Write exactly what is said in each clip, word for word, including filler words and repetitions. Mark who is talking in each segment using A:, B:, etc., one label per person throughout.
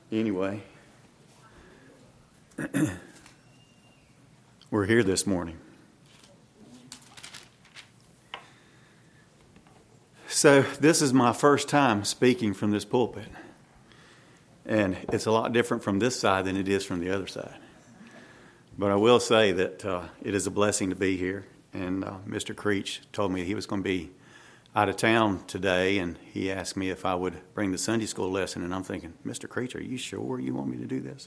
A: Anyway, we're here this morning. So this is my first time speaking from this pulpit. And it's a lot different from this side than it is from the other side. But I will say that uh, it is a blessing to be here. And uh, Mister Creech told me he was going to be out of town today, and he asked me if I would bring the Sunday school lesson. And I'm thinking, Mister Creech, are you sure you want me to do this?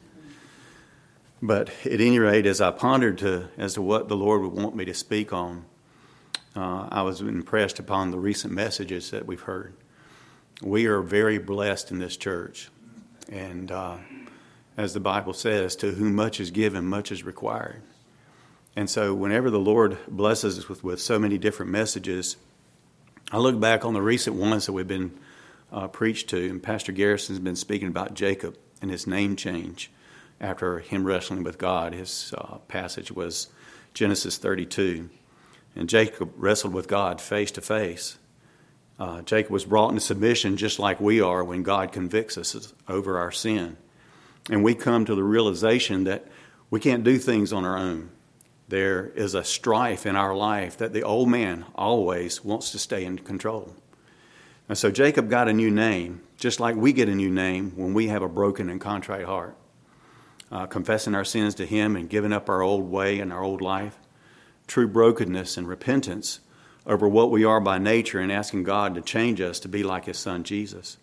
A: But at any rate, as I pondered to, as to what the Lord would want me to speak on, uh, I was impressed upon the recent messages that we've heard. We are very blessed in this church. And uh, as the Bible says, to whom much is given, much is required. And so whenever the Lord blesses us with, with so many different messages, I look back on the recent ones that we've been uh, preached to, and Pastor Garrison's been speaking about Jacob and his name change after him wrestling with God. His uh, passage was Genesis thirty-two. And Jacob wrestled with God face to face. Uh, Jacob was brought into submission just like we are when God convicts us over our sin. And we come to the realization that we can't do things on our own. There is a strife in our life that the old man always wants to stay in control. And so Jacob got a new name, just like we get a new name when we have a broken and contrite heart. Uh, confessing our sins to him and giving up our old way and our old life. True brokenness and repentance over what we are by nature and asking God to change us to be like his son Jesus.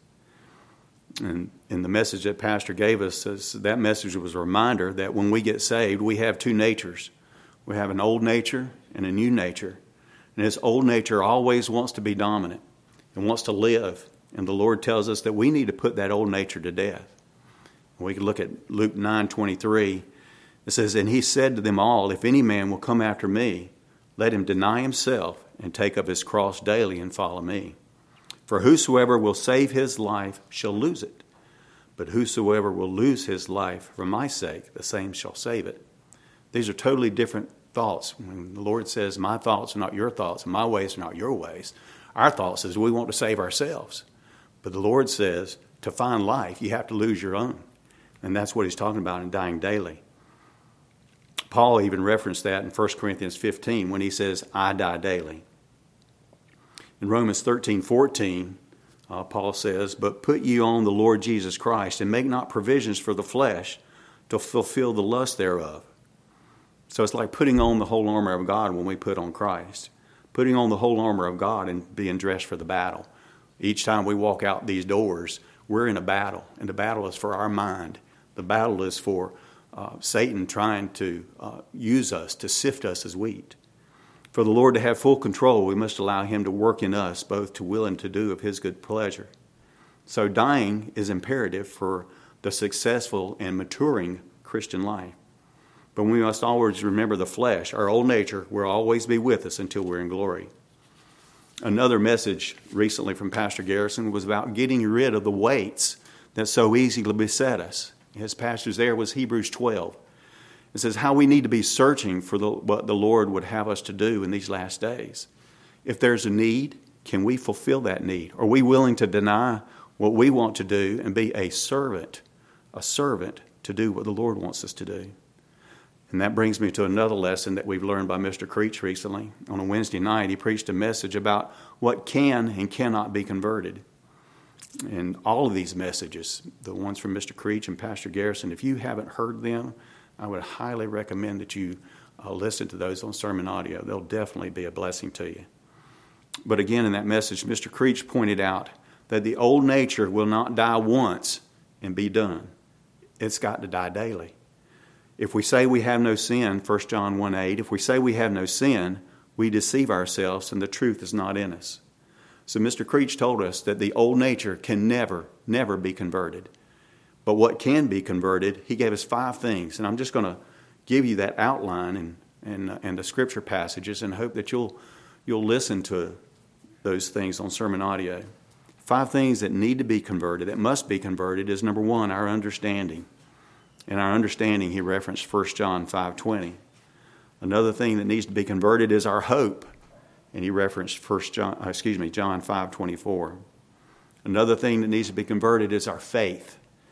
A: And in the message that Pastor gave us, that message was a reminder that when we get saved, we have two natures. We have an old nature and a new nature. And this old nature always wants to be dominant and wants to live. And the Lord tells us that we need to put that old nature to death. We can look at Luke nine twenty-three. It says, "And he said to them all, if any man will come after me, let him deny himself and take up his cross daily and follow me. For whosoever will save his life shall lose it. But whosoever will lose his life for my sake, the same shall save it." These are totally different thoughts. When the Lord says, my thoughts are not your thoughts, and my ways are not your ways, our thoughts is we want to save ourselves. But the Lord says, to find life, you have to lose your own. And that's what he's talking about in dying daily. Paul even referenced that in First Corinthians fifteen when he says, I die daily. In Romans thirteen fourteen, uh, Paul says, "But put ye on the Lord Jesus Christ, and make not provisions for the flesh to fulfill the lust thereof." So it's like putting on the whole armor of God when we put on Christ. Putting on the whole armor of God and being dressed for the battle. Each time we walk out these doors, we're in a battle. And the battle is for our mind. The battle is for uh, Satan trying to uh, use us, to sift us as wheat. For the Lord to have full control, we must allow him to work in us, both to will and to do of his good pleasure. So dying is imperative for the successful and maturing Christian life. But we must always remember the flesh, our old nature, will always be with us until we're in glory. Another message recently from Pastor Garrison was about getting rid of the weights that so easily beset us. His passage there was Hebrews twelve. It says how we need to be searching for the, what the Lord would have us to do in these last days. If there's a need, can we fulfill that need? Are we willing to deny what we want to do and be a servant, a servant to do what the Lord wants us to do? And that brings me to another lesson that we've learned by Mister Creech recently. On a Wednesday night, he preached a message about what can and cannot be converted. And all of these messages, the ones from Mister Creech and Pastor Garrison, if you haven't heard them, I would highly recommend that you uh, listen to those on sermon audio. They'll definitely be a blessing to you. But again, in that message, Mister Creech pointed out that the old nature will not die once and be done. It's got to die daily. If we say we have no sin, First John one eight, if we say we have no sin, we deceive ourselves and the truth is not in us. So Mister Creech told us that the old nature can never, never be converted. But what can be converted, he gave us five things. And I'm just going to give you that outline and, and, and the scripture passages and hope that you'll, you'll listen to those things on sermon audio. Five things that need to be converted, that must be converted, is number one, our understanding. In our understanding, he referenced First John five twenty. Another thing that needs to be converted is our hope. And he referenced First John, excuse me, John five twenty-four. Another thing that needs to be converted is our faith.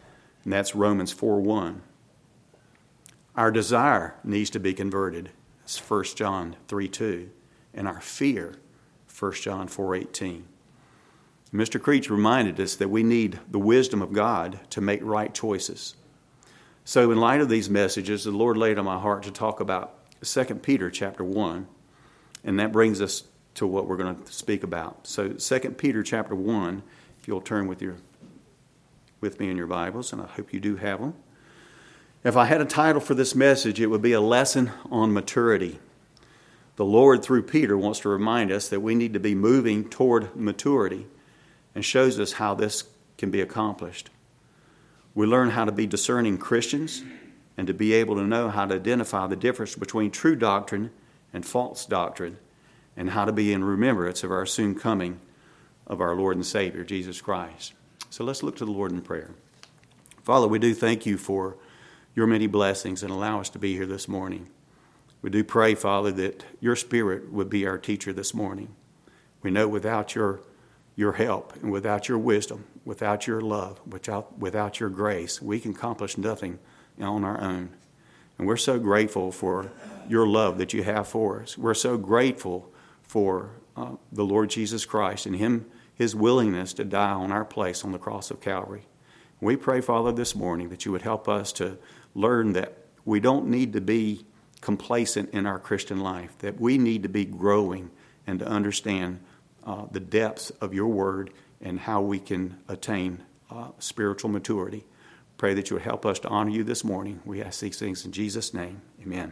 A: and that's Romans four one. Our desire needs to be converted. That's First John three two. And our fear, First John four eighteen. Mister Creech reminded us that we need the wisdom of God to make right choices. So in light of these messages, the Lord laid on my heart to talk about Second Peter chapter one, and that brings us to what we're going to speak about. So Second Peter chapter one, if you'll turn with your with me in your Bibles, and I hope you do have them. If I had a title for this message, it would be a lesson on maturity. The Lord, through Peter, wants to remind us that we need to be moving toward maturity, and shows us how this can be accomplished. We learn how to be discerning Christians and to be able to know how to identify the difference between true doctrine and false doctrine, and how to be in remembrance of our soon coming of our Lord and Savior, Jesus Christ. So let's look to the Lord in prayer. Father, we do thank you for your many blessings and allow us to be here this morning. We do pray, Father, that your Spirit would be our teacher this morning. We know without your your help and without your wisdom, without your love, without, without your grace, we can accomplish nothing on our own. And we're so grateful for your love that you have for us. We're so grateful for uh, the Lord Jesus Christ and him, his willingness to die on our place on the cross of Calvary. We pray, Father, this morning that you would help us to learn that we don't need to be complacent in our Christian life, that we need to be growing and to understand Uh, the depths of your word and how we can attain uh, spiritual maturity. Pray that you would help us to honor you this morning. We ask these things in Jesus' name. Amen.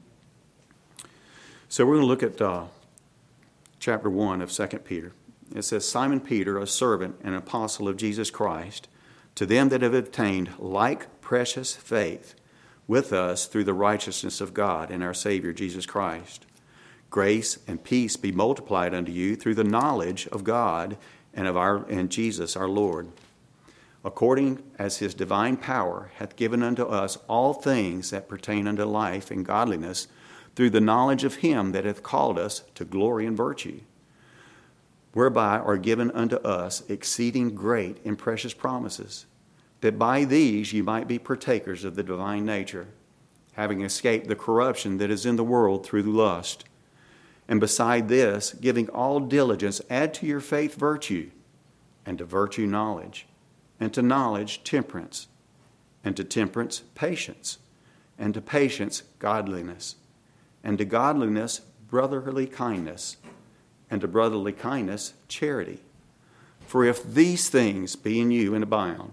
A: So we're going to look at uh, chapter one of Second Peter. It says, Simon Peter, a servant and apostle of Jesus Christ, to them that have obtained like precious faith with us through the righteousness of God and our Savior Jesus Christ. Grace and peace be multiplied unto you through the knowledge of God and of our and Jesus our Lord, according as his divine power hath given unto us all things that pertain unto life and godliness, through the knowledge of him that hath called us to glory and virtue, whereby are given unto us exceeding great and precious promises, that by these ye might be partakers of the divine nature, having escaped the corruption that is in the world through lust. And beside this, giving all diligence, add to your faith virtue, and to virtue knowledge, and to knowledge temperance, and to temperance patience, and to patience godliness, and to godliness brotherly kindness, and to brotherly kindness charity. For if these things be in you and abound,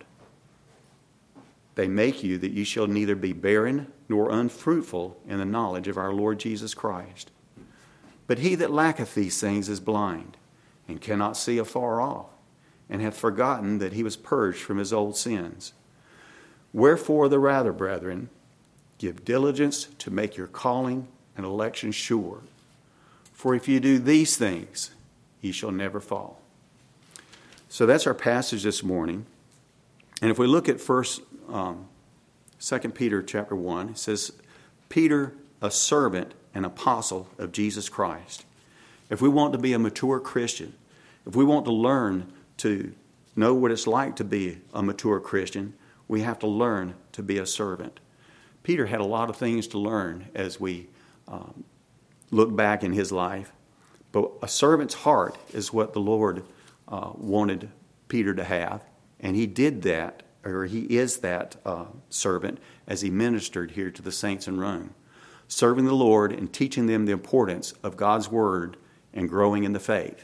A: they make you that ye shall neither be barren nor unfruitful in the knowledge of our Lord Jesus Christ. But he that lacketh these things is blind, and cannot see afar off, and hath forgotten that he was purged from his old sins. Wherefore the rather, brethren, give diligence to make your calling and election sure. For if you do these things, ye shall never fall. So that's our passage this morning. And if we look at first, um, Second Peter chapter one, it says, Peter, a servant an apostle of Jesus Christ. If we want to be a mature Christian, if we want to learn to know what it's like to be a mature Christian, we have to learn to be a servant. Peter had a lot of things to learn as we um, look back in his life, but a servant's heart is what the Lord uh, wanted Peter to have, and he did that, or he is that uh, servant as he ministered here to the saints in Rome, serving the Lord and teaching them the importance of God's word and growing in the faith.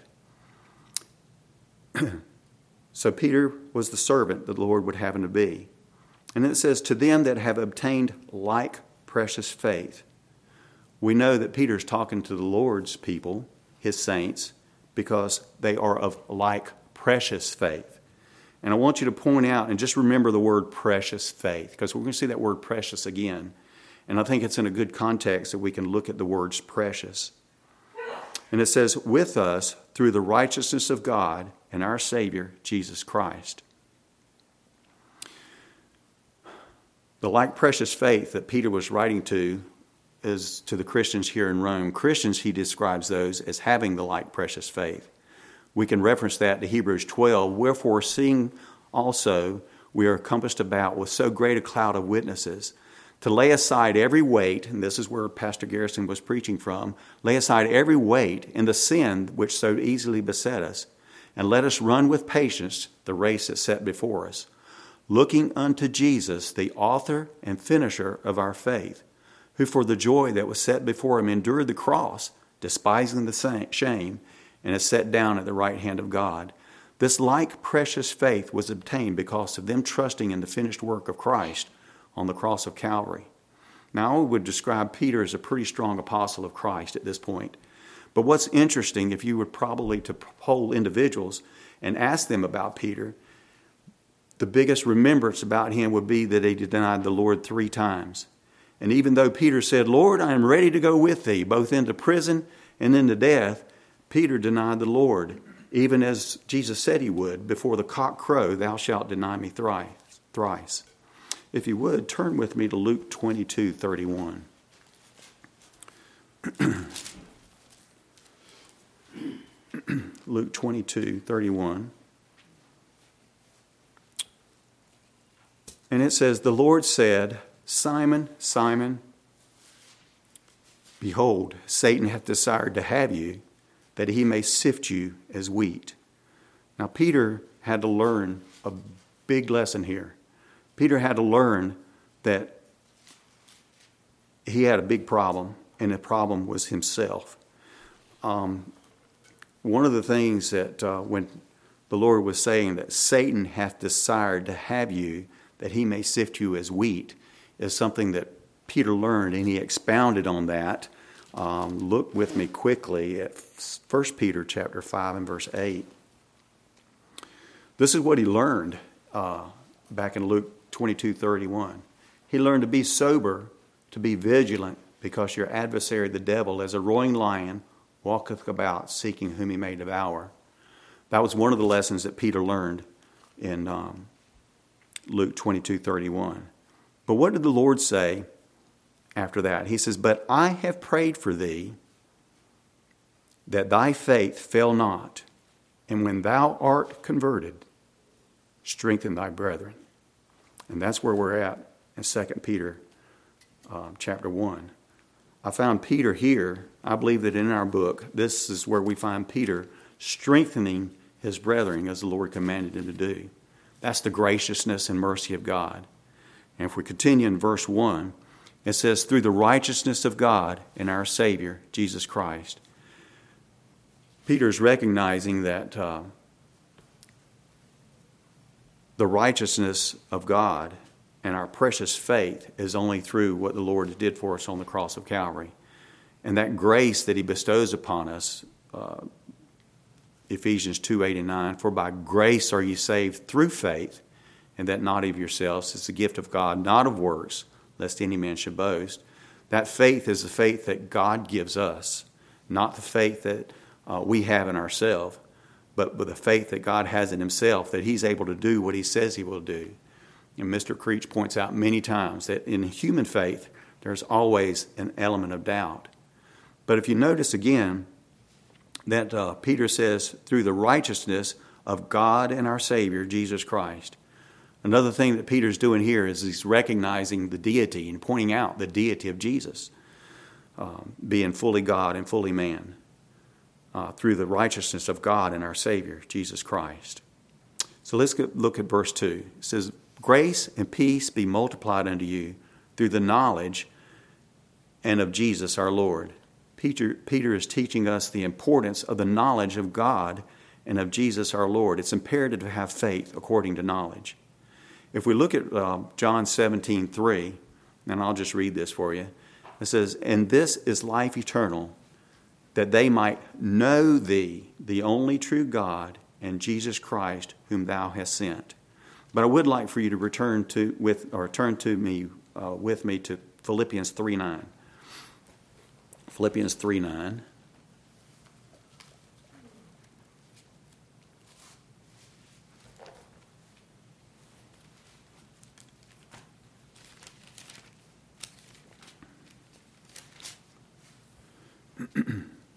A: So Peter was the servant that the Lord would have him to be. And it says, to them that have obtained like precious faith. We know that Peter's talking to the Lord's people, his saints, because they are of like precious faith. And I want you to point out and just remember the word precious faith, because we're going to see that word precious again. And I think it's in a good context that we can look at the words precious. And it says, with us through the righteousness of God and our Savior, Jesus Christ. The like precious faith that Peter was writing to is to the Christians here in Rome. Christians, he describes those as having the like precious faith. We can reference that to Hebrews twelve. Wherefore, seeing also we are compassed about with so great a cloud of witnesses, to lay aside every weight, and this is where Pastor Garrison was preaching from, lay aside every weight and the sin which so easily beset us, and let us run with patience the race that's set before us, looking unto Jesus, the author and finisher of our faith, who for the joy that was set before him endured the cross, despising the shame, and is set down at the right hand of God. This like precious faith was obtained because of them trusting in the finished work of Christ on the cross of Calvary. Now, I would describe Peter as a pretty strong apostle of Christ at this point. But what's interesting, if you were probably to poll individuals and ask them about Peter, the biggest remembrance about him would be that he denied the Lord three times. And even though Peter said, Lord, I am ready to go with thee, both into prison and into death, Peter denied the Lord, even as Jesus said he would, before the cock crow, thou shalt deny me thrice. If you would, turn with me to Luke twenty-two thirty-one. Luke twenty-two thirty-one. And it says, the Lord said, Simon, Simon, behold, Satan hath desired to have you, that he may sift you as wheat. Now, Peter had to learn a big lesson here. Peter had to learn that he had a big problem, and the problem was himself. Um, one of the things that uh, when the Lord was saying that Satan hath desired to have you, that he may sift you as wheat, is something that Peter learned, and he expounded on that. Um, look with me quickly at First Peter chapter five and verse eight. This is what he learned uh, back in Luke twenty-two thirty-one. He learned to be sober, to be vigilant, because your adversary the devil, as a roaring lion, walketh about seeking whom he may devour. That was one of the lessons that Peter learned in um, Luke twenty-two thirty-one. But what did the Lord say after that? He says, but I have prayed for thee, that thy faith fail not, and when thou art converted, strengthen thy brethren. And that's where we're at in Second Peter uh, chapter one. I found Peter here. I believe that in our book, this is where we find Peter strengthening his brethren as the Lord commanded him to do. That's the graciousness and mercy of God. And if we continue in verse one, it says, through the righteousness of God and our Savior, Jesus Christ. Peter's recognizing that uh, the righteousness of God and our precious faith is only through what the Lord did for us on the cross of Calvary. And that grace that he bestows upon us, uh, Ephesians two, eight and nine, for by grace are ye saved through faith, and that not of yourselves, it's the gift of God, not of works, lest any man should boast. That faith is the faith that God gives us, not the faith that uh, we have in ourselves, but with the faith that God has in himself, that he's able to do what he says he will do. And Mister Creech points out many times that in human faith, there's always an element of doubt. But if you notice again, that uh, Peter says, through the righteousness of God and our Savior, Jesus Christ. Another thing that Peter's doing here is he's recognizing the deity and pointing out the deity of Jesus, um, being fully God and fully man, uh, through the righteousness of God and our Savior, Jesus Christ. So let's get, look at verse two. It says, grace and peace be multiplied unto you through the knowledge and of Jesus our Lord. Peter, Peter is teaching us the importance of the knowledge of God and of Jesus our Lord. It's imperative to have faith according to knowledge. If we look at uh, John seventeen three, and I'll just read this for you. It says, and this is life eternal, that they might know thee, the only true God, and Jesus Christ, whom thou hast sent. But I would like for you to return to with or turn to me uh, with me to Philippians three nine. Philippians three nine.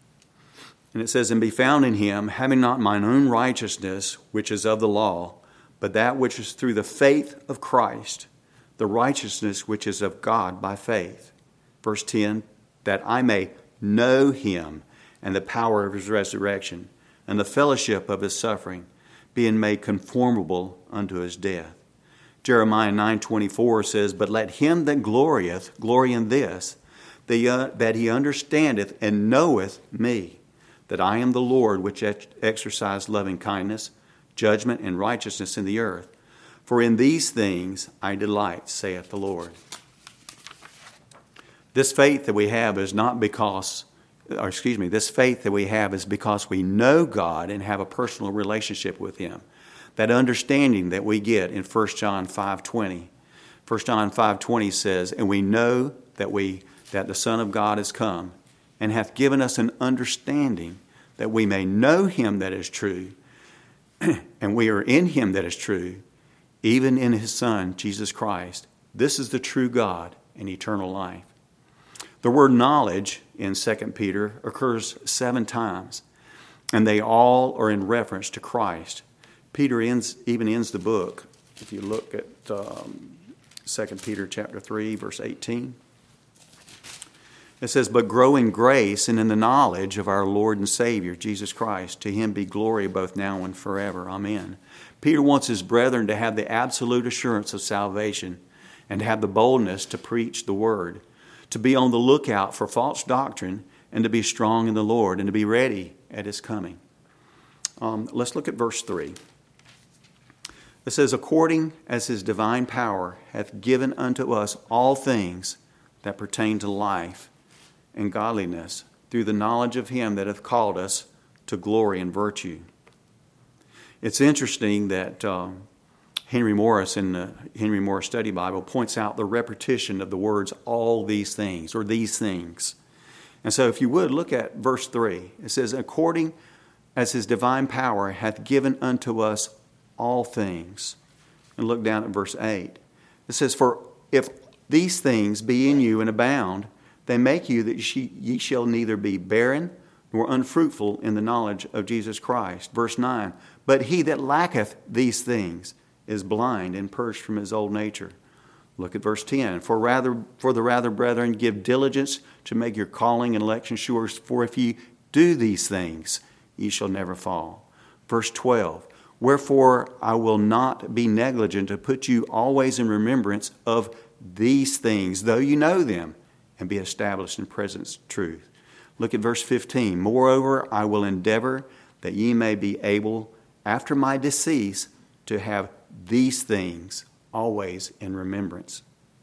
A: And it says, and be found in him, having not mine own righteousness, which is of the law, but that which is through the faith of Christ, the righteousness which is of God by faith. Verse ten, that I may know him and the power of his resurrection and the fellowship of his suffering, being made conformable unto his death. Jeremiah nine twenty-four says, but let him that glorieth glory in this, the, uh, that he understandeth and knoweth me, that I am the Lord which ex- exercise loving kindness, judgment, and righteousness in the earth. For in these things I delight, saith the Lord. This faith that we have is not because, or excuse me, this faith that we have is because we know God and have a personal relationship with him. That understanding that we get in First John five twenty. First John five twenty says, and we know that we that the Son of God is come, and hath given us an understanding that we may know him that is true, and we are in him that is true, even in his Son, Jesus Christ. This is the true God and eternal life. The word knowledge in Second Peter occurs seven times, and they all are in reference to Christ. Peter ends, even ends the book, if you look at um, Second Peter chapter three, verse eighteen. It says, but grow in grace and in the knowledge of our Lord and Savior, Jesus Christ. To him be glory both now and forever. Amen. Peter wants his brethren to have the absolute assurance of salvation and to have the boldness to preach the word, to be on the lookout for false doctrine, and to be strong in the Lord and to be ready at his coming. Um, let's look at verse three. It says, according as his divine power hath given unto us all things that pertain to life and godliness, through the knowledge of him that hath called us to glory and virtue. It's interesting that um, Henry Morris in the Henry Morris Study Bible points out the repetition of the words all these things, or these things. And so if you would, look at verse three. It says, according as his divine power hath given unto us all things. And look down at verse eight. It says, for if these things be in you and abound, they make you that ye shall neither be barren nor unfruitful in the knowledge of Jesus Christ. Verse nine, but he that lacketh these things is blind and purged from his old nature. Look at verse ten. For rather, for the rather, brethren, give diligence to make your calling and election sure. For if ye do these things, ye shall never fall. Verse twelve. Wherefore I will not be negligent to put you always in remembrance of these things, though you know them, and be established in present truth. Look at verse fifteen. Moreover, I will endeavor that ye may be able, after my decease, to have these things always in remembrance.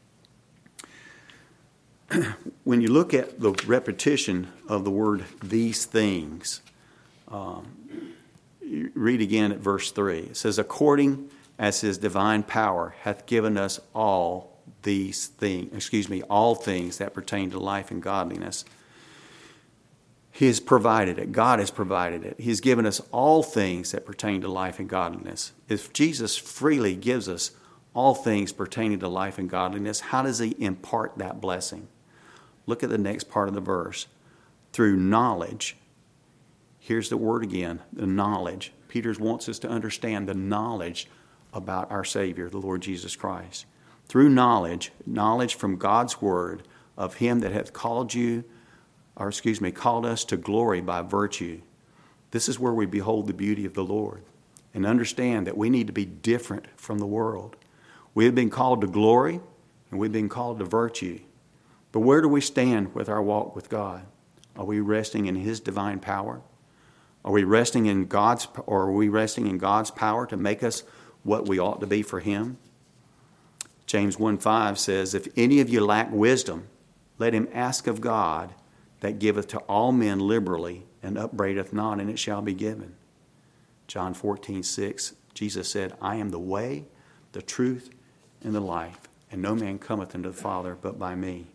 A: When you look at the repetition of the word these things, um, you read again at verse three. It says, according as his divine power hath given us all these things, excuse me, all things that pertain to life and godliness. He has provided it. God has provided it. He's given us all things that pertain to life and godliness. If Jesus freely gives us all things pertaining to life and godliness, how does he impart that blessing? Look at the next part of the verse. Through knowledge. Here's the word again, the knowledge. Peter wants us to understand the knowledge about our Savior, the Lord Jesus Christ. Through knowledge, knowledge from God's word of him that hath called you, or excuse me, called us to glory by virtue. This is where we behold the beauty of the Lord and understand that we need to be different from the world. We have been called to glory and we've been called to virtue. But where do we stand with our walk with God? Are we resting in his divine power? Are we resting in God's, or are we resting in God's power to make us what we ought to be for him? James one five says, if any of you lack wisdom, let him ask of God, that giveth to all men liberally, and upbraideth not, and it shall be given. John fourteen six, Jesus said, I am the way, the truth, and the life, and no man cometh unto the Father but by me.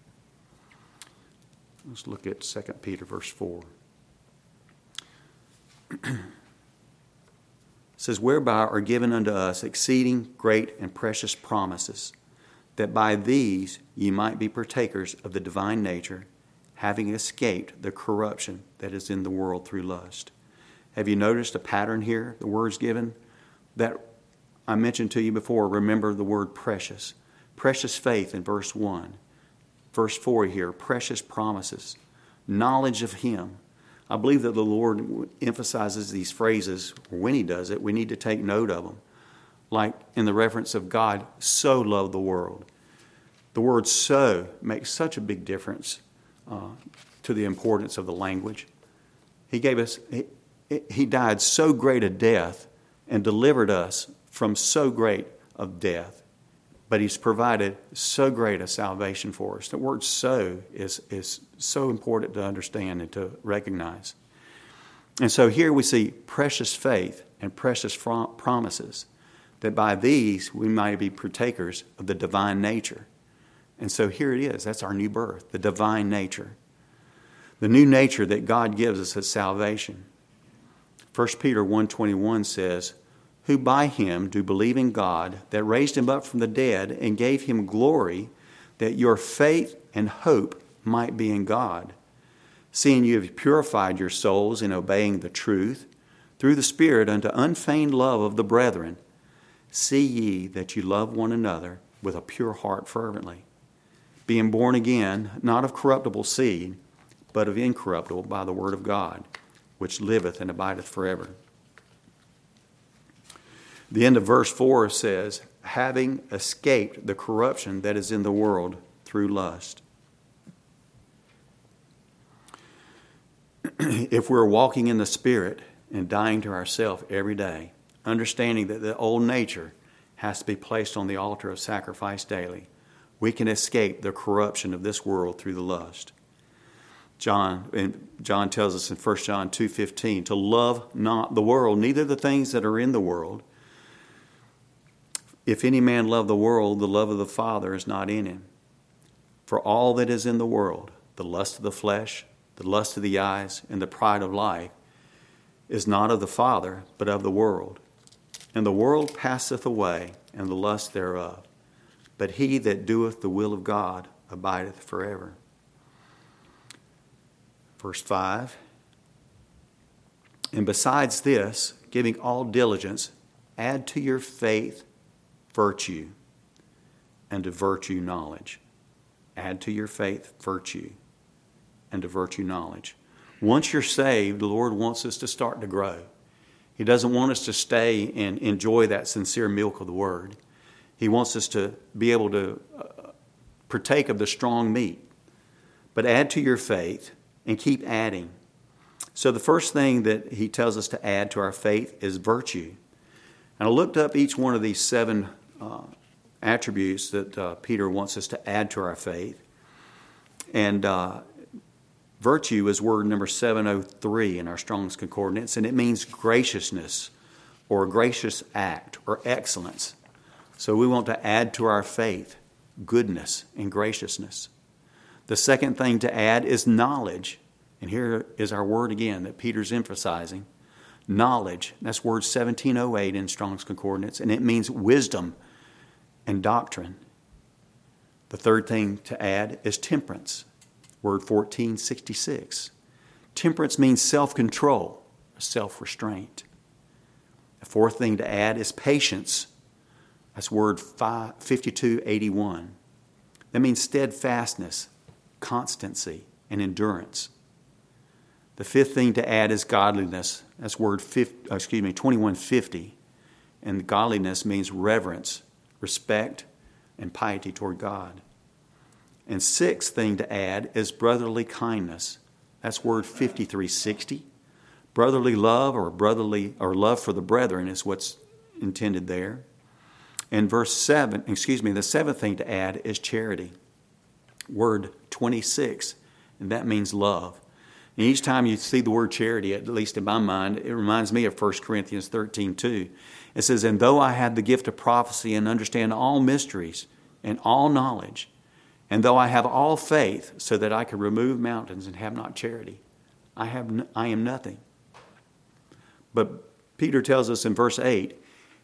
A: Let's look at Second Peter verse four. It says, whereby are given unto us exceeding great and precious promises, that by these ye might be partakers of the divine nature, having escaped the corruption that is in the world through lust. Have you noticed a pattern here? The word's given that I mentioned to you before, remember the word precious. Precious faith in verse one. Verse four here, precious promises. Knowledge of Him. I believe that the Lord emphasizes these phrases. When He does it, we need to take note of them. Like in the reference of God, so loved the world. The word so makes such a big difference uh, to the importance of the language. He gave us, he, he died so great a death and delivered us from so great of death. But He's provided so great a salvation for us. The word so is, is so important to understand and to recognize. And so here we see precious faith and precious promises, that by these we might be partakers of the divine nature. And so here it is. That's our new birth, the divine nature. The new nature that God gives us at salvation. First Peter one twenty-one says, who by Him do believe in God, that raised Him up from the dead and gave Him glory, that your faith and hope might be in God. Seeing you have purified your souls in obeying the truth, through the Spirit unto unfeigned love of the brethren, see ye that you love one another with a pure heart fervently, being born again, not of corruptible seed, but of incorruptible by the word of God, which liveth and abideth forever. The end of verse four says, having escaped the corruption that is in the world through lust. If we're walking in the Spirit and dying to ourselves every day, understanding that the old nature has to be placed on the altar of sacrifice daily, we can escape the corruption of this world through the lust. John, and John tells us in First John two fifteen, to love not the world, neither the things that are in the world. If any man love the world, the love of the Father is not in him. For all that is in the world, the lust of the flesh, the lust of the eyes, and the pride of life, is not of the Father, but of the world. And the world passeth away, and the lust thereof. But he that doeth the will of God abideth forever. Verse five. And besides this, giving all diligence, add to your faith virtue, and to virtue knowledge. Add to your faith virtue, and to virtue knowledge. Once you're saved, the Lord wants us to start to grow. He doesn't want us to stay and enjoy that sincere milk of the Word. He wants us to be able to uh, partake of the strong meat. But add to your faith and keep adding. So the first thing that He tells us to add to our faith is virtue. And I looked up each one of these seven uh, attributes that uh, Peter wants us to add to our faith. And uh, virtue is word number seven oh three in our Strong's Concordance, and it means graciousness or a gracious act or excellence. So we want to add to our faith goodness and graciousness. The second thing to add is knowledge. And here is our word again that Peter's emphasizing. Knowledge, that's word seventeen oh eight in Strong's Concordance, and it means wisdom and doctrine. The third thing to add is temperance, word fourteen sixty-six. Temperance means self-control, self-restraint. The fourth thing to add is patience. That's word fifty-two eighty-one. That means steadfastness, constancy, and endurance. The fifth thing to add is godliness. That's word fifty, excuse me, twenty-one fifty. And godliness means reverence, respect, and piety toward God. And sixth thing to add is brotherly kindness. That's word fifty-three sixty. Brotherly love or brotherly or love for the brethren is what's intended there. And verse seven, excuse me, the seventh thing to add is charity. Word twenty-six, and that means love. And each time you see the word charity, at least in my mind, it reminds me of First Corinthians thirteen two. It says, and though I have the gift of prophecy and understand all mysteries and all knowledge, and though I have all faith so that I can remove mountains and have not charity, I have n- I am nothing. But Peter tells us in verse eight,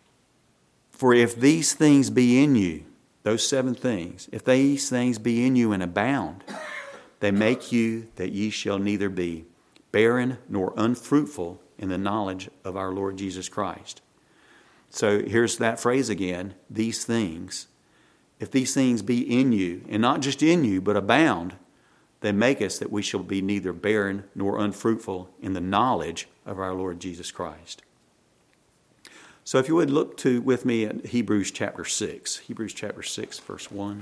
A: for if these things be in you, those seven things, if these things be in you and abound, they make you that ye shall neither be barren nor unfruitful in the knowledge of our Lord Jesus Christ. So here's that phrase again, these things. If these things be in you, and not just in you, but abound, they make us that we shall be neither barren nor unfruitful in the knowledge of our Lord Jesus Christ. So if you would look to with me at Hebrews chapter six. Hebrews chapter six, verse one.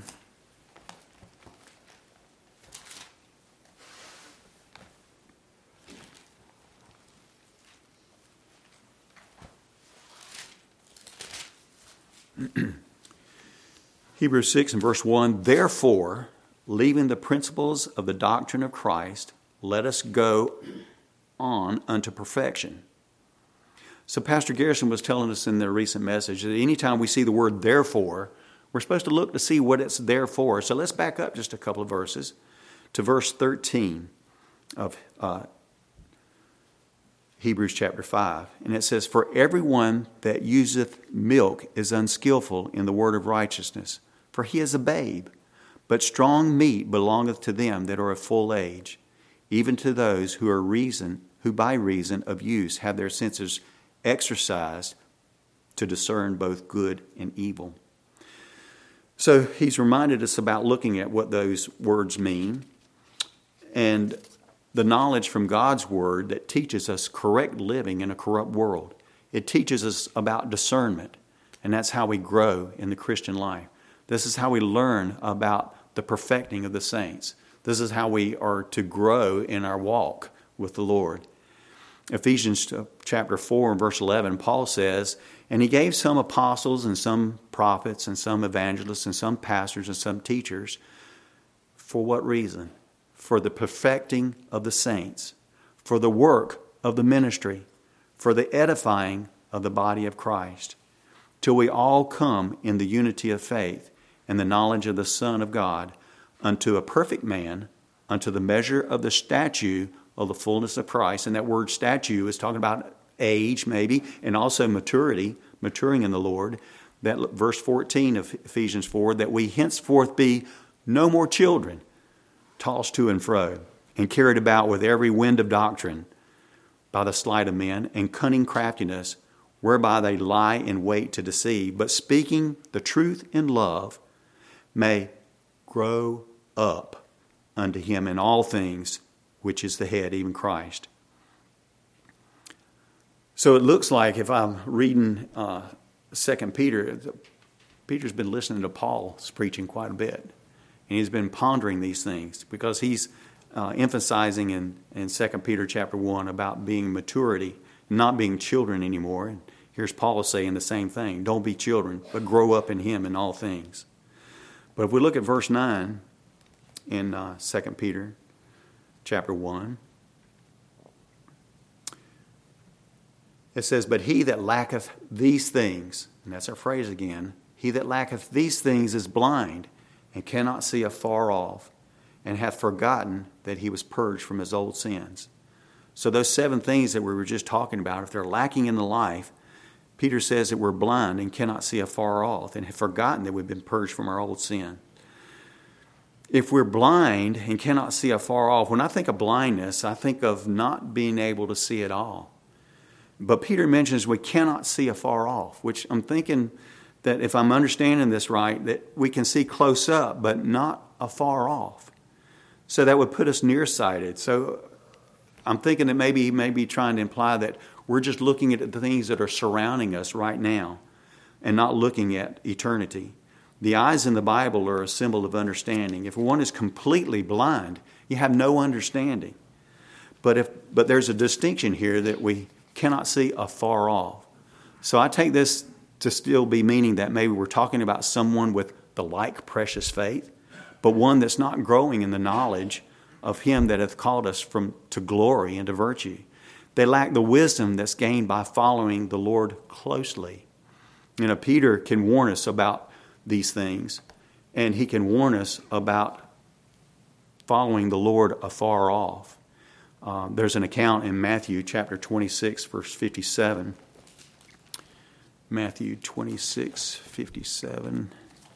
A: Hebrews six and verse one, therefore, leaving the principles of the doctrine of Christ, let us go on unto perfection. So Pastor Garrison was telling us in their recent message that anytime we see the word therefore, we're supposed to look to see what it's there for. So let's back up just a couple of verses to verse thirteen of uh, Hebrews chapter five. And it says, for everyone that useth milk is unskillful in the word of righteousness, for he is a babe. But strong meat belongeth to them that are of full age, even to those who are reason, who by reason of use have their senses exercised to discern both good and evil. So he's reminded us about looking at what those words mean and the knowledge from God's word that teaches us correct living in a corrupt world. It teaches us about discernment, and that's how we grow in the Christian life. This is how we learn about the perfecting of the saints. This is how we are to grow in our walk with the Lord. Ephesians chapter four and verse eleven, Paul says, and he gave some apostles and some prophets and some evangelists and some pastors and some teachers. For what reason? For the perfecting of the saints, for the work of the ministry, for the edifying of the body of Christ, till we all come in the unity of faith and the knowledge of the Son of God, unto a perfect man, unto the measure of the stature of the fullness of Christ. And that word statue is talking about age, maybe, and also maturity, maturing in the Lord. That verse fourteen of Ephesians four, that we henceforth be no more children, tossed to and fro, and carried about with every wind of doctrine, by the sleight of men, and cunning craftiness, whereby they lie in wait to deceive, but speaking the truth in love, may grow up unto him in all things, which is the head, even Christ. So it looks like if I'm reading uh, Second Peter, Peter's been listening to Paul's preaching quite a bit. And he's been pondering these things because he's uh, emphasizing in, in Second Peter chapter one about being maturity, not being children anymore. And here's Paul saying the same thing. Don't be children, but grow up in him in all things. But if we look at verse nine in uh, Second Peter chapter one, it says, but he that lacketh these things, and that's our phrase again, he that lacketh these things is blind, and cannot see afar off, and hath forgotten that he was purged from his old sins. So those seven things that we were just talking about, if they're lacking in the life, Peter says that we're blind and cannot see afar off, and have forgotten that we've been purged from our old sin. If we're blind and cannot see afar off, when I think of blindness, I think of not being able to see at all. But Peter mentions we cannot see afar off, which I'm thinking that if I'm understanding this right, that we can see close up, but not afar off. So that would put us nearsighted. So I'm thinking that maybe he may be trying to imply that we're just looking at the things that are surrounding us right now and not looking at eternity. The eyes in the Bible are a symbol of understanding. If one is completely blind, you have no understanding. But if but there's a distinction here that we cannot see afar off. So I take this to still be meaning that maybe we're talking about someone with the like precious faith, but one that's not growing in the knowledge of him that hath called us from to glory and to virtue. They lack the wisdom that's gained by following the Lord closely. You know, Peter can warn us about these things, and he can warn us about following the Lord afar off. Um, there's an account in Matthew chapter twenty-six, verse fifty-seven. Matthew twenty-six, fifty-seven.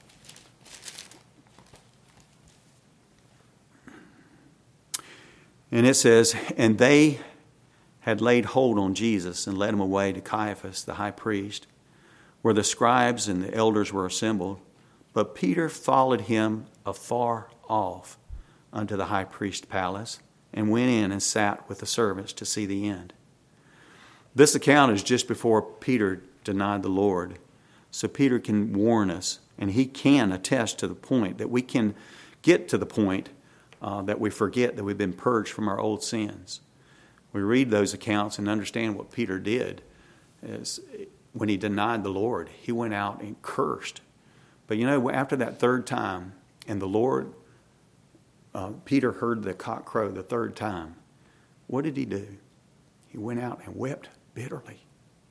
A: And it says, and they had laid hold on Jesus and led him away to Caiaphas, the high priest. where the scribes and the elders were assembled. But Peter followed him afar off unto the high priest's palace, and went in and sat with the servants to see the end. This account is just before Peter denied the Lord. So Peter can warn us, and he can attest to the point that we can get to the point uh, that we forget that we've been purged from our old sins. We read those accounts and understand what Peter did. Is when he denied the Lord, he went out and cursed. But you know, after that third time, and the Lord, uh, Peter heard the cock crow the third time, what did he do? He went out and wept bitterly.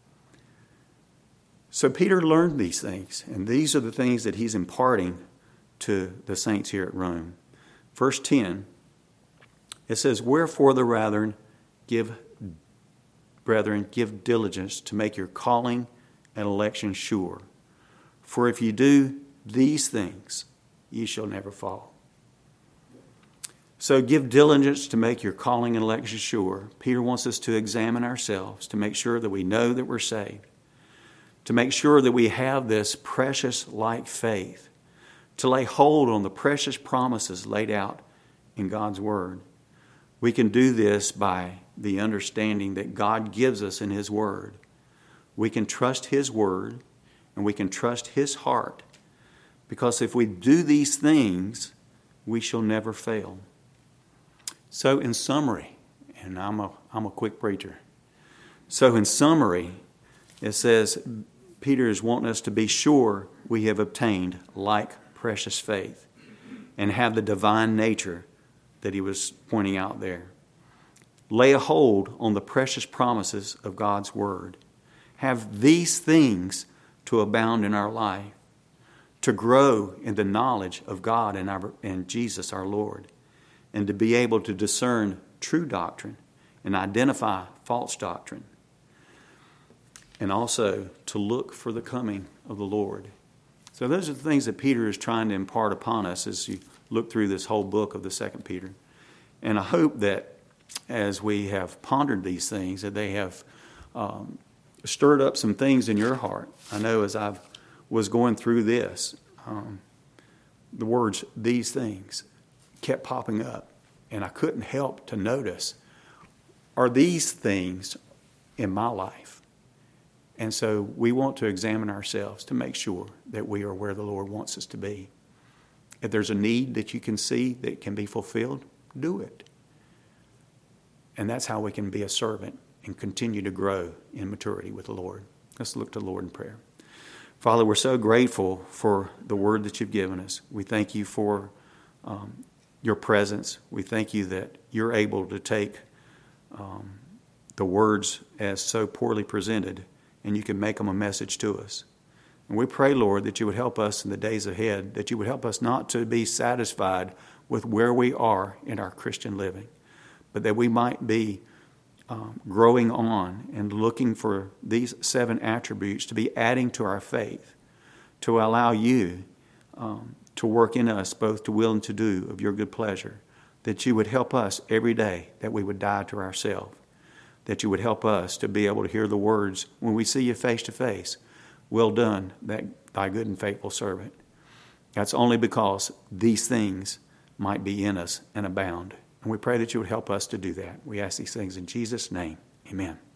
A: So Peter learned these things, and these are the things that he's imparting to the saints here at Rome. Verse ten, it says, "Wherefore the brethren give, brethren, give diligence to make your calling and election sure. For if you do these things, ye shall never fall." So give diligence to make your calling and election sure. Peter wants us to examine ourselves, to make sure that we know that we're saved, to make sure that we have this precious like faith, to lay hold on the precious promises laid out in God's Word. We can do this by the understanding that God gives us in His Word. We can trust His Word, and we can trust His heart, because if we do these things, we shall never fail. So in summary, and I'm a, I'm a quick preacher. So in summary, it says Peter is wanting us to be sure we have obtained like precious faith and have the divine nature that he was pointing out there. Lay a hold on the precious promises of God's Word. Have these things to abound in our life, to grow in the knowledge of God and, our, and Jesus our Lord, and to be able to discern true doctrine and identify false doctrine, and also to look for the coming of the Lord. So those are the things that Peter is trying to impart upon us as you look through this whole book of the Second Peter. And I hope that as we have pondered these things, that they have um, stirred up some things in your heart. I know as I was going through this, um, the words, these things, kept popping up. And I couldn't help to notice, are these things in my life? And so we want to examine ourselves to make sure that we are where the Lord wants us to be. If there's a need that you can see that can be fulfilled, do it. And that's how we can be a servant and continue to grow in maturity with the Lord. Let's look to the Lord in prayer. Father, we're so grateful for the word that you've given us. We thank you for um, your presence. We thank you that you're able to take um, the words as so poorly presented, and you can make them a message to us. And we pray, Lord, that you would help us in the days ahead, that you would help us not to be satisfied with where we are in our Christian living, but that we might be um, growing on and looking for these seven attributes to be adding to our faith, to allow you um, to work in us both to will and to do of your good pleasure, that you would help us every day, that we would die to ourselves, that you would help us to be able to hear the words when we see you face to face, well done, that thy good and faithful servant. That's only because these things might be in us and abound. And we pray that you would help us to do that. We ask these things in Jesus' name. Amen.